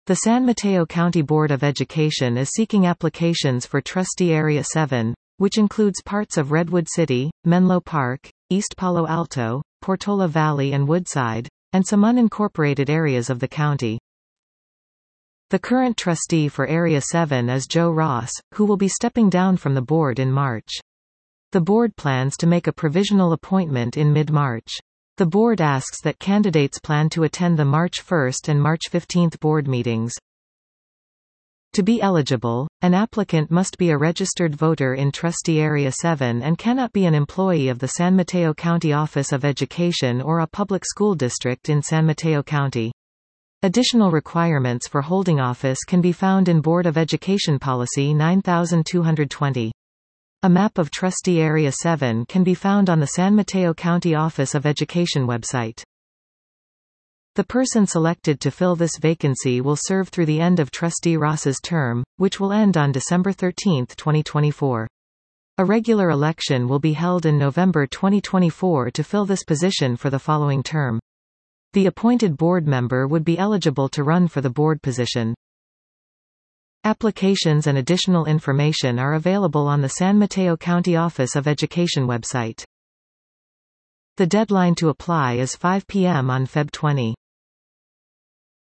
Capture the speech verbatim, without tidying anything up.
The San Mateo County Board of Education is seeking applications for Trustee Area seven, which includes parts of Redwood City, Menlo Park, East Palo Alto, Portola Valley and Woodside, and some unincorporated areas of the county. The current trustee for Area seven is Joe Ross, who will be stepping down from the board in March. The board plans to make a provisional appointment in mid-March. The board asks that candidates plan to attend the March first and March fifteenth board meetings. To be eligible, an applicant must be a registered voter in Trustee Area seven and cannot be an employee of the San Mateo County Office of Education or a public school district in San Mateo County. Additional requirements for holding office can be found in Board of Education Policy nine thousand two hundred twenty. A map of Trustee Area seven can be found on the San Mateo County Office of Education website. The person selected to fill this vacancy will serve through the end of Trustee Ross's term, which will end on December thirteenth, twenty twenty-four. A regular election will be held in November twenty twenty-four to fill this position for the following term. The appointed board member would be eligible to run for the board position. Applications and additional information are available on the San Mateo County Office of Education website. The deadline to apply is five p m on February twentieth.